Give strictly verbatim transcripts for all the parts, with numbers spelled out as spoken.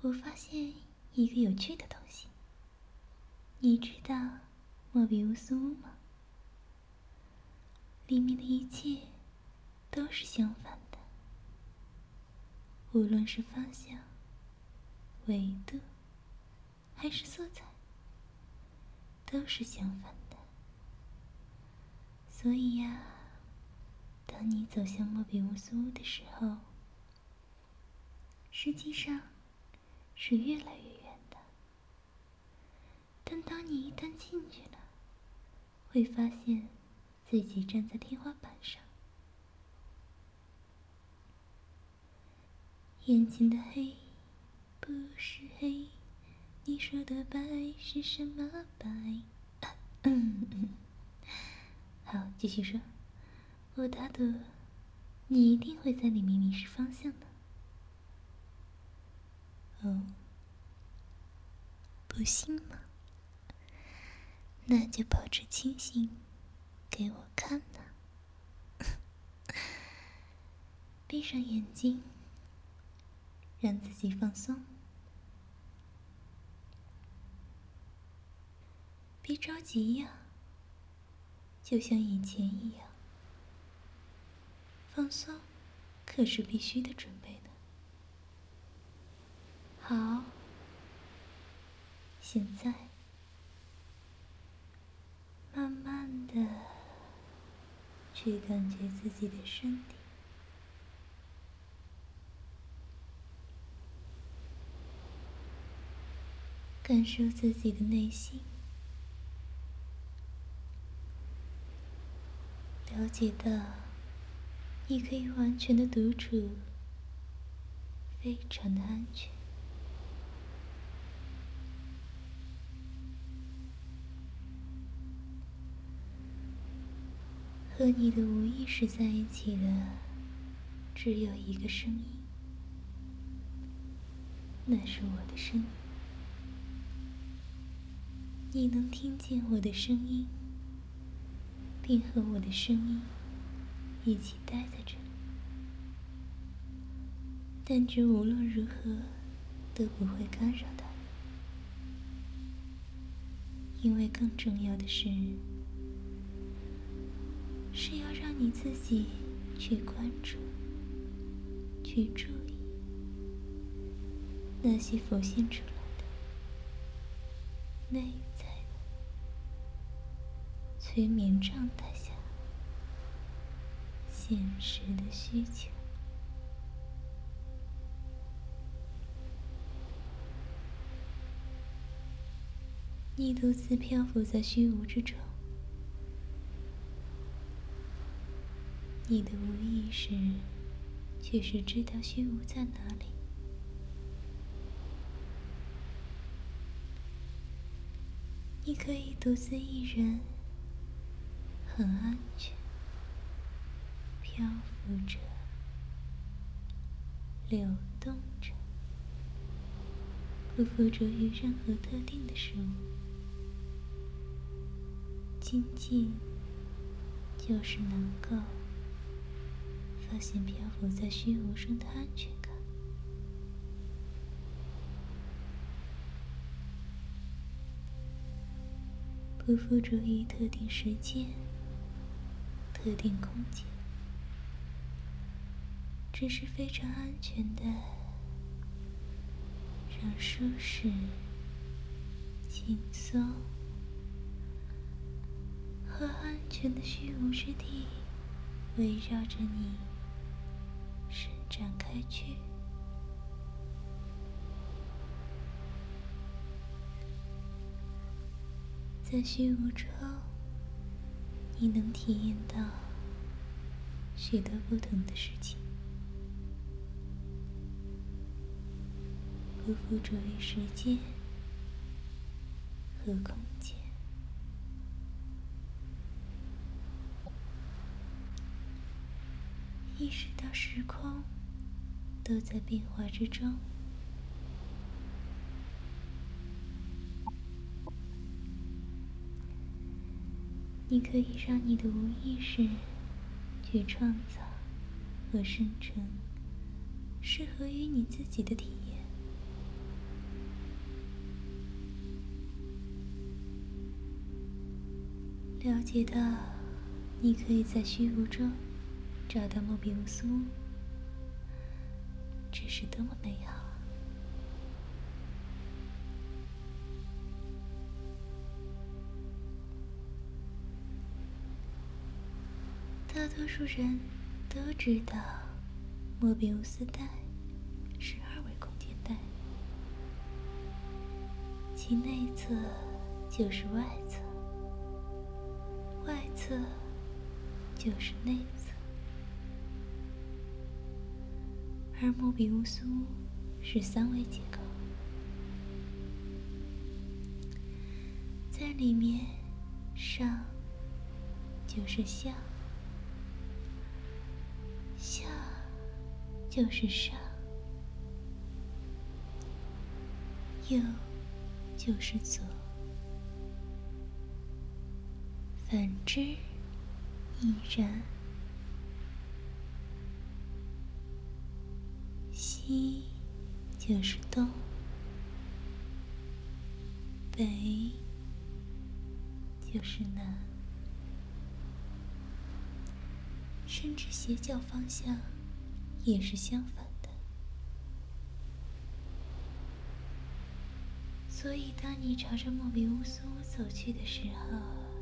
我发现一个有趣的东西。你知道莫比乌斯屋吗？里面的一切都是相反的，无论是方向、维度还是色彩，都是相反的。所以呀，当你走向莫比乌斯屋的时候，实际上是越来越远的。但当你一旦进去了，会发现自己站在天花板上，眼前的黑不是黑，你说的白是什么白？啊、嗯嗯，好，继续说。我打赌你一定会在里面迷失方向的。哦，不信吗？那就保持清醒给我看呐。闭上眼睛，让自己放松。别着急呀，就像以前一样。放松可是必须的准备的。好，现在慢慢的去感觉自己的身体，感受自己的内心，了解到你可以完全的独处，非常的安全。和你的无意识在一起的只有一个声音，那是我的声音。你能听见我的声音，并和我的声音一起待在这里，但这无论如何都不会干扰到你，因为更重要的是是要让你自己去关注，去注意那些浮现出来的内在的催眠状态下现实的需求。你独自漂浮在虚无之中，你的无意识却是知道虚无在哪里。你可以独自一人，很安全，漂浮着，流动着，不附着于任何特定的事物，仅仅就是能够发现漂浮在虚无中的安全感。不附着于特定时间、特定空间，只是非常安全的，让舒适、轻松和安全的虚无之地围绕着你伸展开去。在虚无中，你能体验到许多不同的事情，不附着于时间和空间。意识到时空都在变化之中，你可以让你的无意识去创造和生成适合于你自己的体验。 了解到你可以在虚无中找到莫比乌斯屋，这是多么美好啊！大多数人都知道，莫比乌斯带是二维空间带，其内侧就是外侧，外侧就是内侧，而莫比乌斯屋是三维结构，在里面上就是下，下就是上，右就是左，反之亦然。西就是东，北就是南，甚至斜角方向也是相反的。所以当你朝着莫比乌斯屋走去的时候，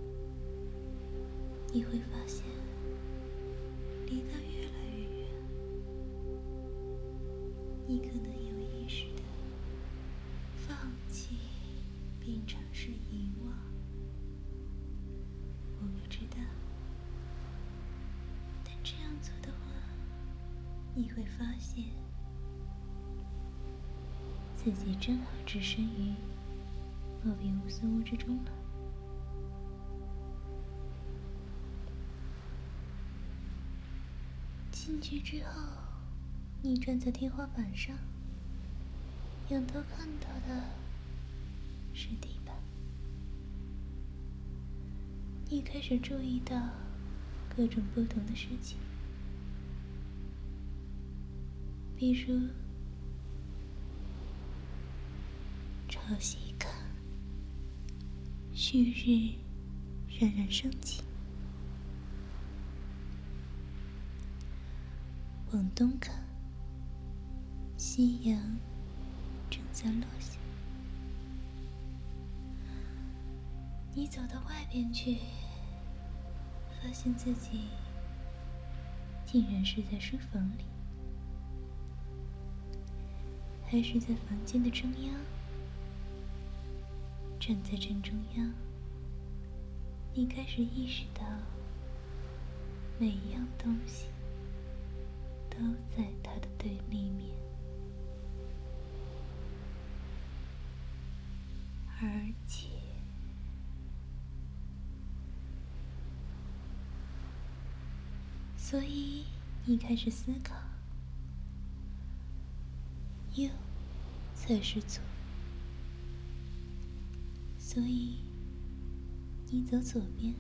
你会发现离得越来越远，你可能有意识地放弃并尝试遗忘，我不知道，但这样做的话，你会发现自己正好置身于莫比乌斯屋之中了。进去之后，你站在天花板上，仰头看到的是地板。你开始注意到各种不同的事情，比如朝西看，旭日冉冉升起；往东看，夕阳正在落下。你走到外边去，发现自己竟然是在书房里，还是在房间的中央。站在正中央，你开始意识到每一样东西都在它的对立面，而且所以你开始思考，右才是左，所以你走左边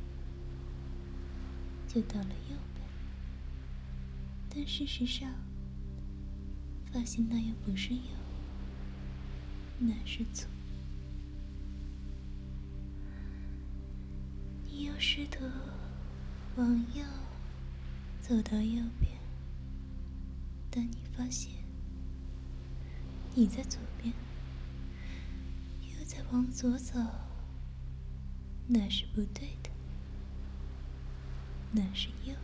就到了右边，但事实上发现那又不是右，那是左。你又试图往右走到右边，但你发现你在左边，又在往左走，那是不对的，那是右。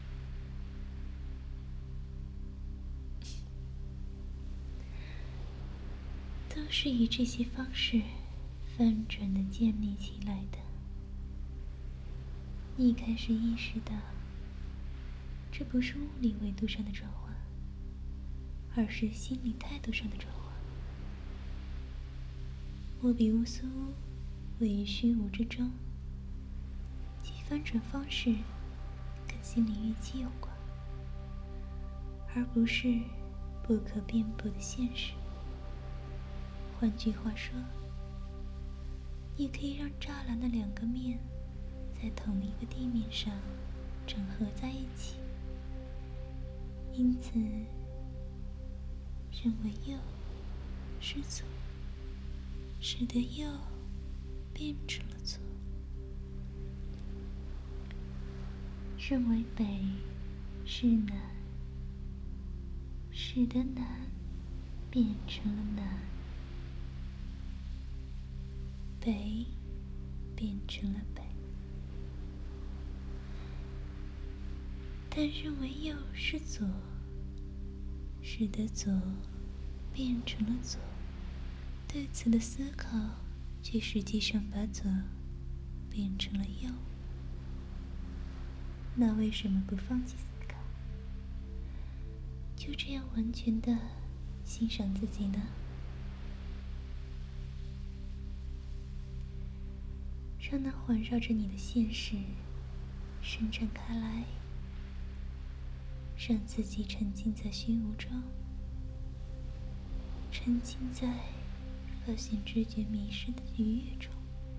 都是以这些方式翻转的建立起来的。你开始意识到，这不是物理维度上的转换，而是心理态度上的转换。莫比乌斯屋位于虚无之中，其翻转方式跟心理预期有关，而不是不可辩驳的现实。换句话说，你可以让栅栏的两个面在同一个地面上整合在一起，因此认为右是左，使得右变成了左。 认为北是南，使得南变成了南，北变成了北。但认为右是左，使得左变成了左。对此的思考，却实际上把左变成了右。那为什么不放弃思考，就这样完全的欣赏自己呢？让那环绕着你的现实伸展开来，让自己沉浸在虚无中，沉浸在发现知觉迷失的愉悦中，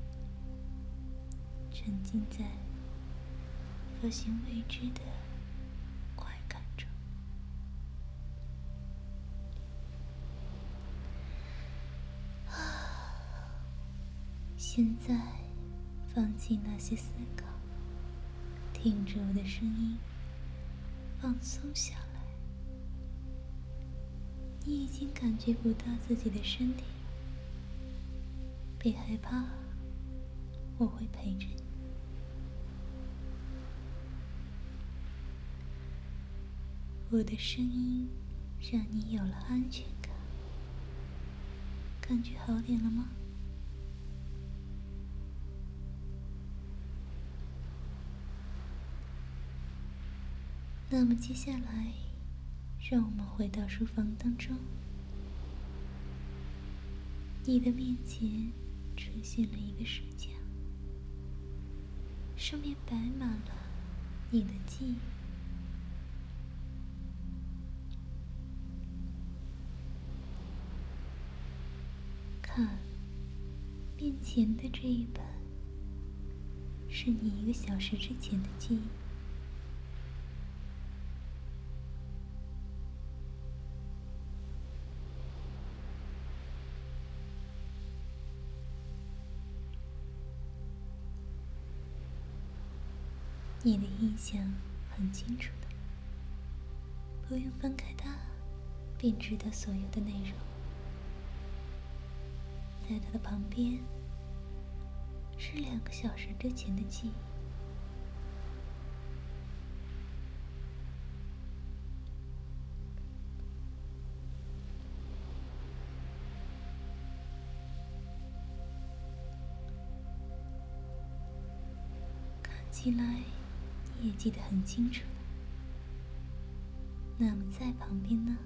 沉浸在发现未知的快感中。啊，现在放弃那些思考，听着我的声音，放松下来。你已经感觉不到自己的身体了，别害怕，我会陪着你。我的声音让你有了安全感，感觉好点了吗？那么接下来，让我们回到书房当中。你的面前出现了一个书架，上面摆满了你的记忆。看，面前的这一本，是你一个小时之前的记忆。你的印象很清楚的，不用翻开它，便知道所有的内容。在它的旁边，是两个小时之前的记忆。看起来你也记得很清楚了。那么在旁边呢？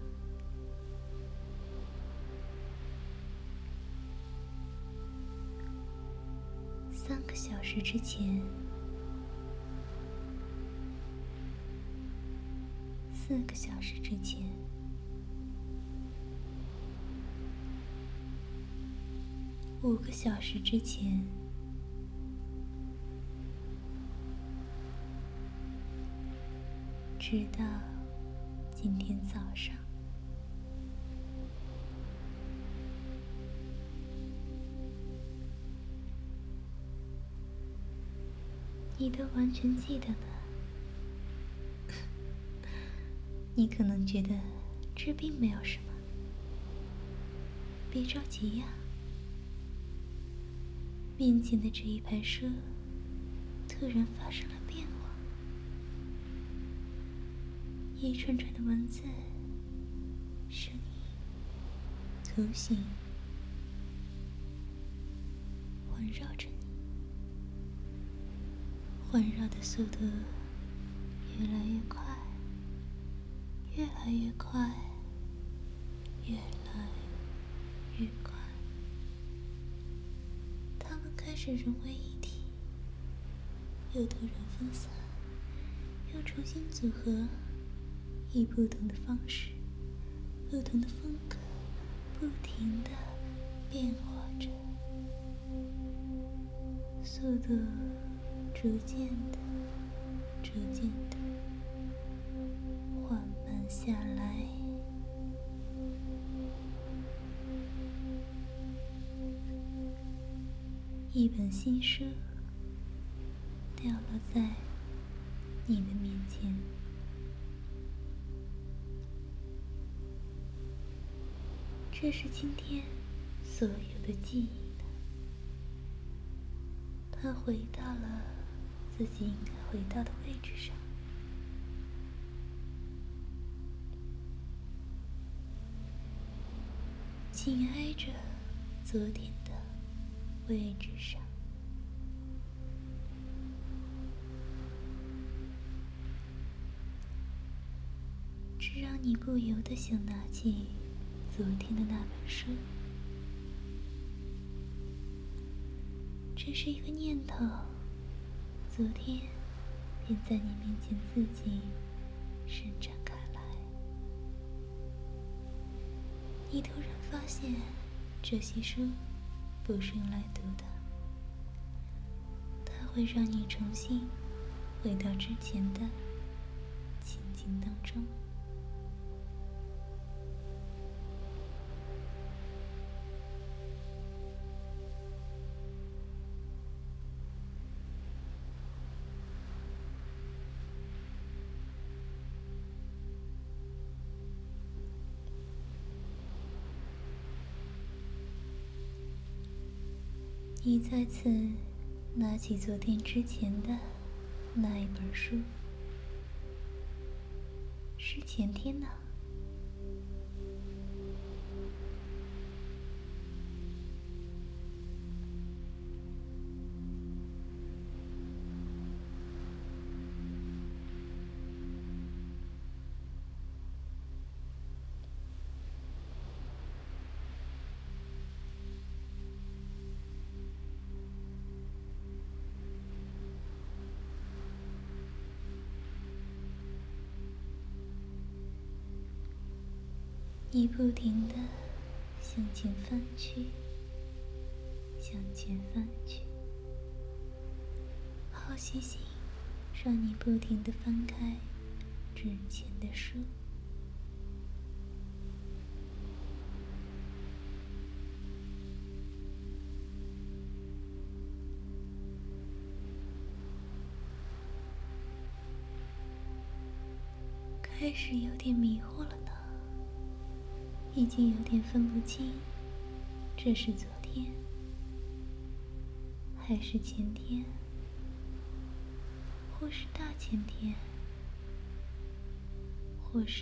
三个小时之前，四个小时之前，五个小时之前，直到今天早上。你都完全记得了。你可能觉得这并没有什么，别着急呀。面前的这一排书突然发生了变化，一串串的文字、声音、图形环绕着你。环绕的速度越来越快，越来越快，越来越快。它们开始融为一体，又突然分散，又重新组合，以不同的方式、不同的风格，不停地变化着，速度逐渐的、逐渐的缓慢下来。一本新书掉落在你的面前。这是今天所有的记忆呢，它回到了自己应该回到的位置上。紧挨着昨天的位置上。这让你不由得想拿起昨天的那本书。这是一个念头，昨天便在你面前自己伸展开来。你突然发现，这些书不是用来读的，它会让你重新回到之前的情境当中。你再次拿起昨天之前的那一本书，是前天呢。你不停地向前翻去，向前翻去，好奇心让你不停地翻开之前的书。开始有点迷惑了呢，已经有点分不清这是昨天还是前天，或是大前天，或是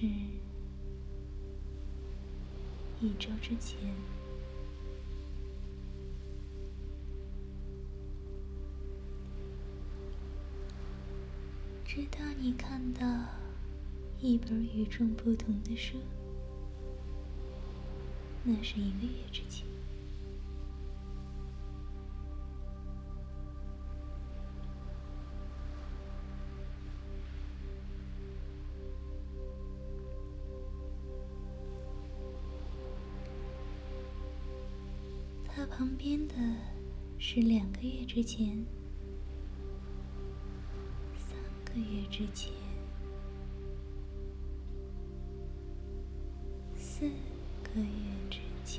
一周之前。直到你看到一本与众不同的书，那是一个月之前。它旁边的是两个月之前，三个月之前，四个月之前，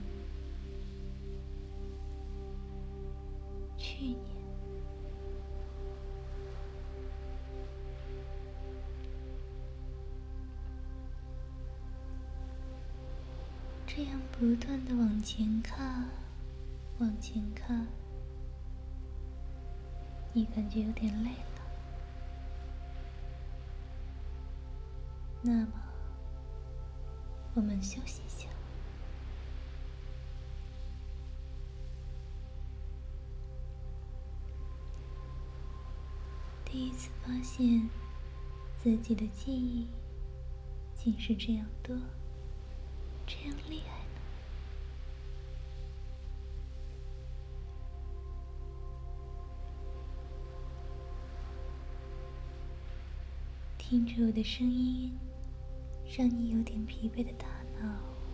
去年。这样不断地往前看，往前看，你感觉有点累了。那么，我们休息一下。第一次发现自己的记忆竟是这样多，这样厉害呢。听着我的声音，让你有点疲惫的大脑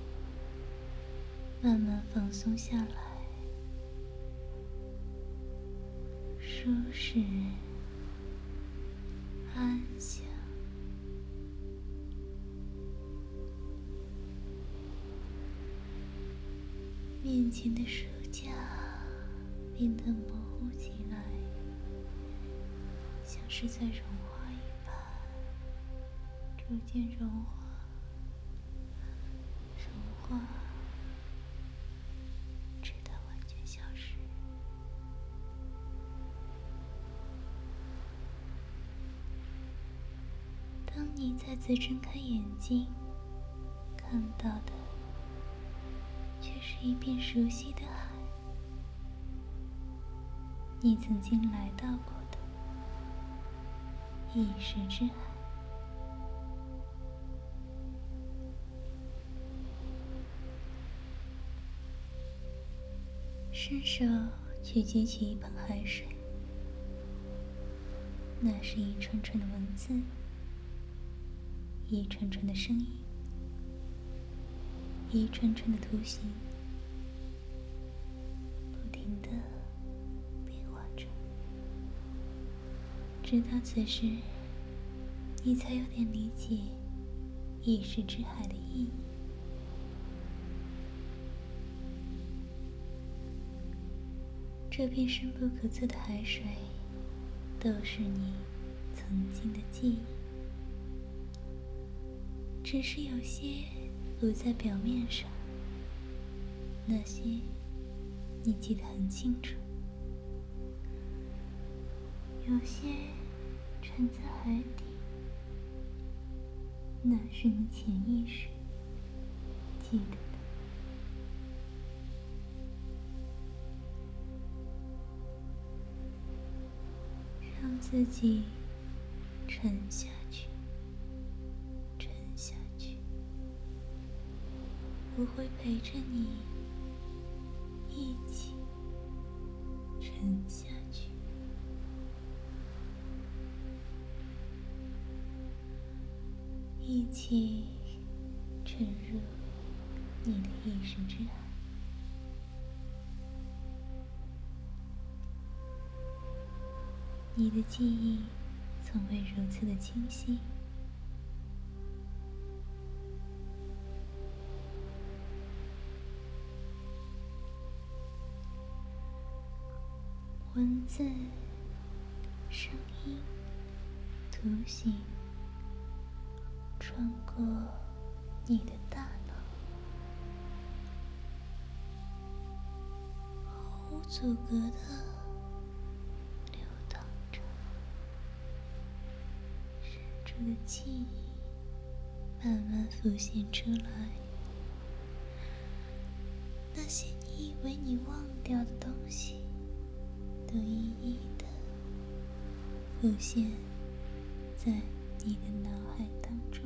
慢慢放松下来，舒适安详。面前的书架变得模糊起来，像是在融化一样。 逐渐融化，融化，直到完全消失。当你再次睁开眼睛，看到的却是一片熟悉的海，你曾经来到过的意识之海。伸手去接起一盆海水，那是一串串的文字，一串串的声音，一串串的图形，不停地变化着，直到此时，你才有点理解意识之海的意义。这片深不可测的海水，都是你曾经的记忆，只是有些浮在表面上，那些你记得很清楚，有些沉在海底，那是你潜意识记得的。让自己沉下去，沉下去，我会陪着你一起沉下去，一起沉入你的意识之海。你的记忆从未如此的清晰，文字、声音、图形穿过你的大脑，毫无阻隔的的记忆慢慢浮现出来，那些你以为你忘掉的东西，都一一的浮现在你的脑海当中。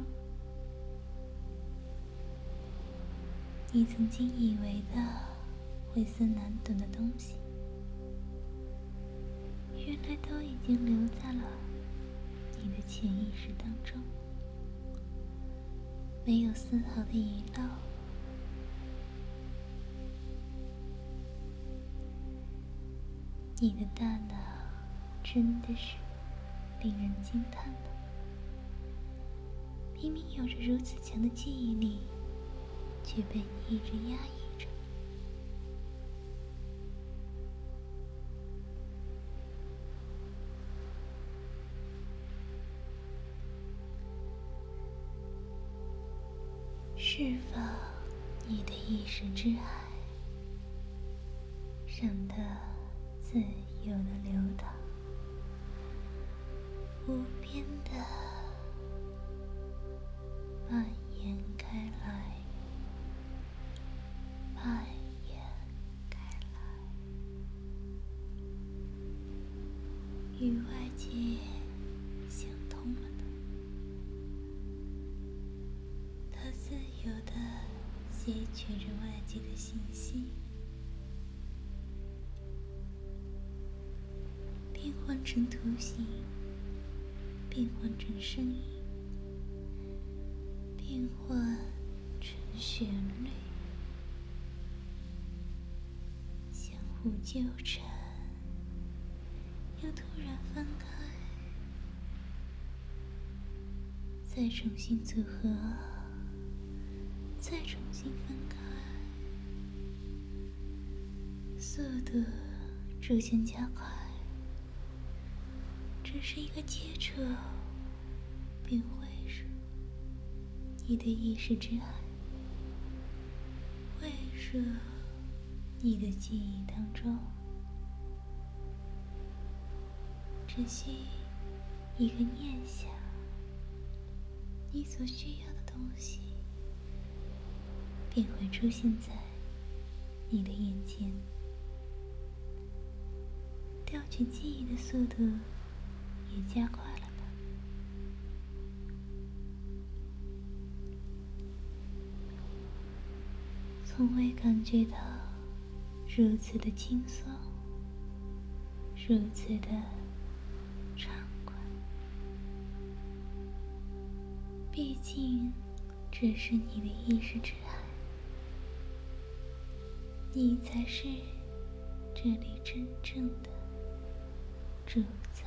你曾经以为的晦涩难懂的东西，原来都已经留在了你的潜意识当中，没有丝毫的遗漏。你的大脑真的是令人惊叹的，明明有着如此强的记忆力，却被你一直压抑着。释放你的意识之海，让它自由的流淌，无边的蔓延开来，蔓延开来，与外界相通了的。它自由地吸取着外界的信息，变换成图形，变换成声音，变换成旋律，相互纠缠，又突然分开，再重新组合，再重新分开，速度逐渐加快，只是一个接触便会是你的意识之海会说你的记忆当中，只需一个念想，你所需要的东西便会出现在你的眼前。调取记忆的速度也加快了呢。从未感觉到如此的轻松，如此的畅快。毕竟这是你的意识之海，你才是这里真正的主宰。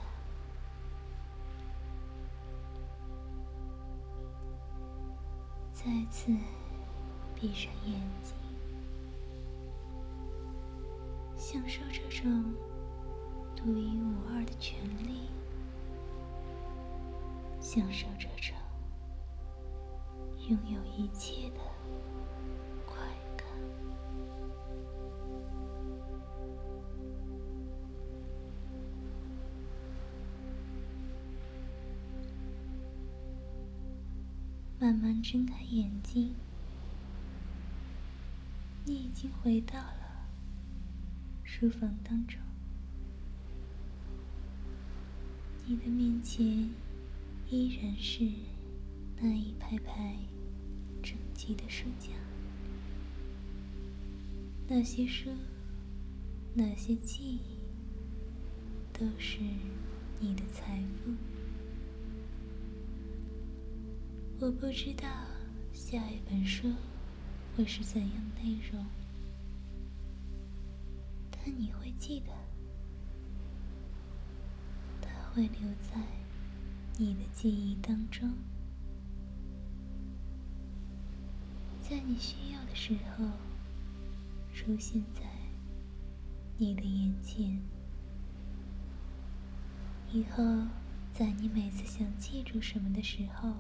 再次闭上眼睛，享受这种独一无二的权利，享受这种拥有一切的快感。慢慢睁开眼睛，你已经回到了书房当中。你的面前依然是那一排排整齐的书架，那些书，那些记忆，都是你的财富。我不知道下一本书会是怎样的内容，但你会记得，它会留在你的记忆当中，在你需要的时候出现在你的眼前。以后在你每次想记住什么的时候，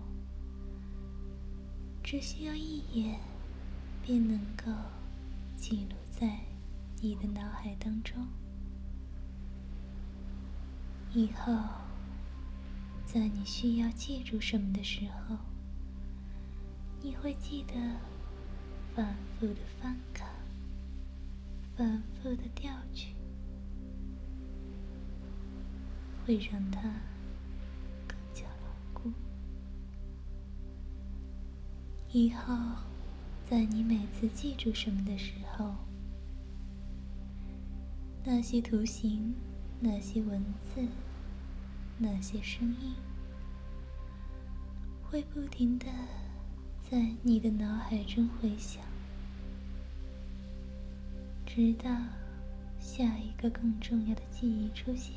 只需要一眼便能够记录在你的脑海当中。以后在你需要记住什么的时候，你会记得反复的翻看，反复的调取，会让它更加牢固。以后在你每次记住什么的时候，那些图形，那些文字，那些声音，会不停地在你的脑海中回响，直到下一个更重要的记忆出现。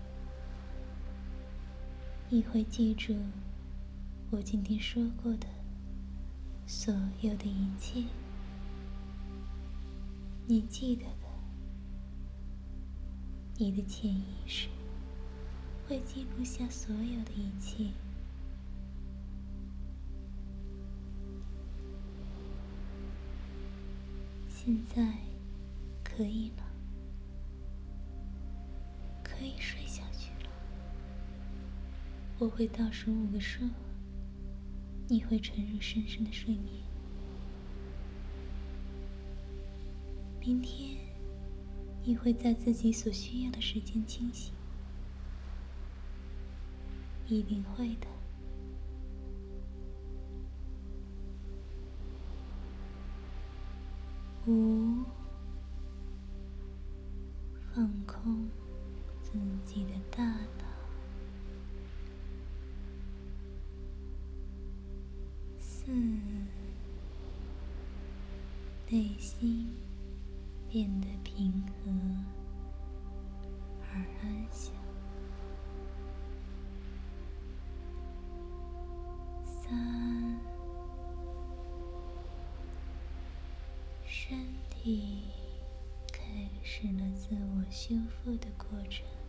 你会记住我今天说过的所有的一切，你记得的，你的潜意识会记录下所有的一切。现在可以了，可以睡下去了。我会倒数五个数，你会沉入深深的睡眠。明天你会在自己所需要的时间清醒，一定会的。五，放空自己的大脑。四，内心变得平和而安详。三，身体开始了自我修复的过程。